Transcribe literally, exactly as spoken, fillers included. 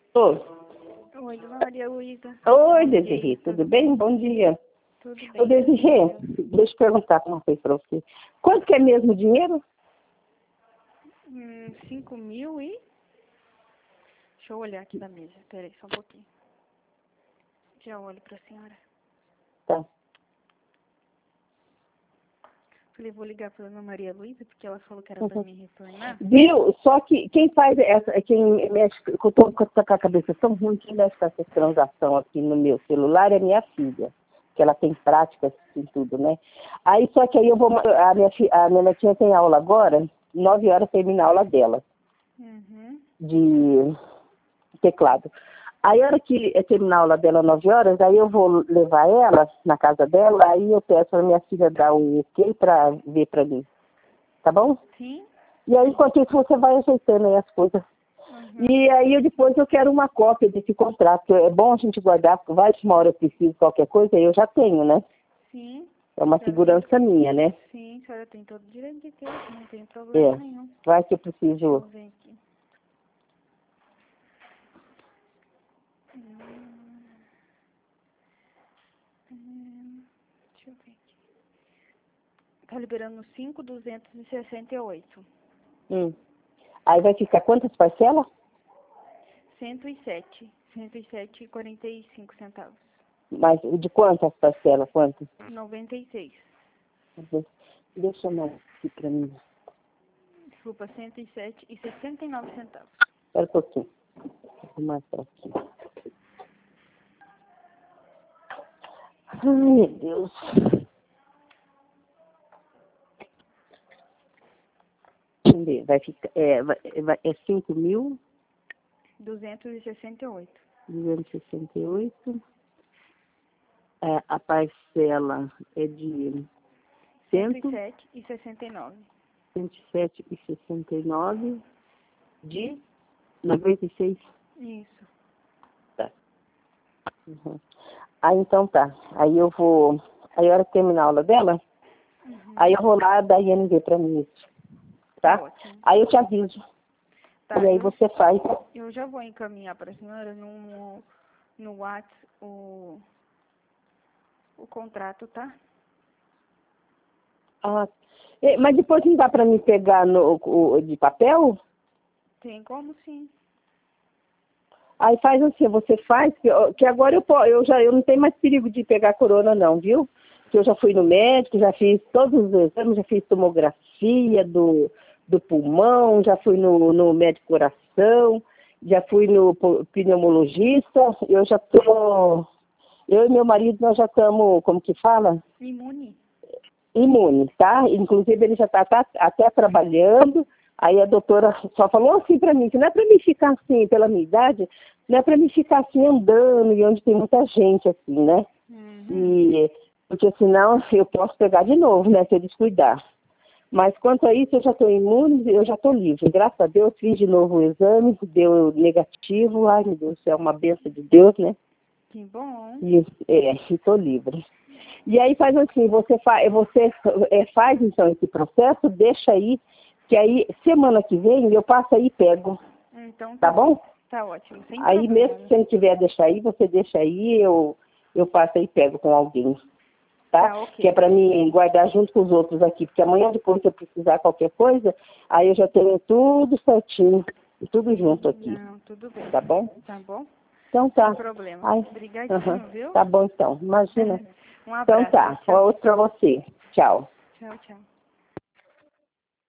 Oi. Oi, dona Maria Luísa. Oi, Desirê, tudo bem? Bom dia. Tudo bem. Ô, Desirê, deixa eu perguntar uma coisa para você. Quanto que é mesmo o dinheiro? Hum, cinco mil e... Deixa eu olhar aqui na mesa. Peraí, só um pouquinho. Já olho pra senhora. Tá. Falei, vou ligar pra dona Maria Luísa, porque ela falou que era pra Uhum. mim retornar. Viu? Só que quem faz essa, quem mexe, que eu tô com a cabeça tão ruim, quem mexe com essa transação aqui no meu celular é minha filha, que ela tem prática em tudo, né? Aí só que aí eu vou, a minha, fi- a minha netinha tem aula agora, nove horas termina a aula dela, Uhum. de teclado. Aí a hora que é terminar a aula dela nove horas, aí eu vou levar ela na casa dela, aí eu peço a minha filha dar o ok pra ver pra mim, tá bom? Sim? E aí, enquanto isso, você vai ajeitando aí as coisas. Uhum. E aí, eu, depois eu quero uma cópia desse contrato. É bom a gente guardar, porque vai que uma hora eu preciso de qualquer coisa, eu já tenho, né? Sim. É uma Já segurança tem. minha, né? Sim, a senhora tem todo o direito de ter, não tem problema É. nenhum. Vai que eu Deixa eu preciso... ver aqui. Hum. Hum. Deixa eu ver aqui. Tá liberando cinco mil duzentos e sessenta e oito. Hum. Aí vai ficar quantas parcelas? cento e sete. cento e sete e quarenta e cinco centavos. Mas de quantas parcelas? Quantas? noventa e seis. Deixa eu mais aqui pra mim. Desculpa, cento e sete e sessenta e nove centavos. Espera um pouquinho. Vou arrumar pra aqui. Ai, meu Deus. Deixa eu ver. Vai ficar... É, vai, vai, é cinco mil duzentos e sessenta e oito. duzentos e sessenta e oito. É, a parcela é de cento e cento, sete e sessenta e nove. cento e sete e sessenta e nove de noventa e seis. Isso. Tá. Uhum. Aí então tá. Aí eu vou. Aí a hora que terminar a aula dela, Uhum. aí eu vou lá da I N V pra mim isso. Tá Tá? ótimo. Aí eu te aviso. Tá, E aí eu, você faz. eu já vou encaminhar para a senhora no, no WhatsApp o, o contrato, tá? Ah, é, mas depois não dá pra mim pegar no, o, de papel? Tem como sim. Aí faz assim, você faz, que, eu- que agora eu, po- eu já eu não tenho mais perigo de pegar corona não, viu? Que eu já fui no médico, já fiz todos os exames, já fiz tomografia do, do pulmão, já fui no, no médico coração, já fui no po- pneumologista, eu já tô, eu e meu marido nós já estamos, como que fala? Imune. Imune, tá? Inclusive ele já está até trabalhando. Aí a doutora só falou assim para mim, que não é para mim ficar assim, pela minha idade, não é para mim ficar assim andando e onde tem muita gente assim, né? Uhum. E, porque senão eu posso pegar de novo, né, se eu descuidar. Mas quanto a isso, eu já estou imune, eu já estou livre. Graças a Deus, fiz de novo o exame, deu negativo. Ai, meu Deus, é uma bênção de Deus, né? Que bom. E, é, estou livre. E aí faz assim, você, fa você é, faz então esse processo, deixa aí, que aí semana que vem eu passo aí e pego, Então tá tá bom. bom? Tá ótimo, sem Aí problema. mesmo que você não quiser deixar aí, você deixa aí, eu, eu passo aí e pego com alguém, tá? Tá ok. Que é para mim guardar junto com os outros aqui, porque amanhã depois se eu precisar qualquer coisa, aí eu já tenho tudo certinho, tudo junto aqui, Não, tudo bem. tá bom? Tá bom? Então Sem tá. problema. Ai, Obrigadinho, aham, viu? tá bom então, imagina. Um Então abraço. tá, Tchau. outro pra você. Tchau. Tchau, tchau.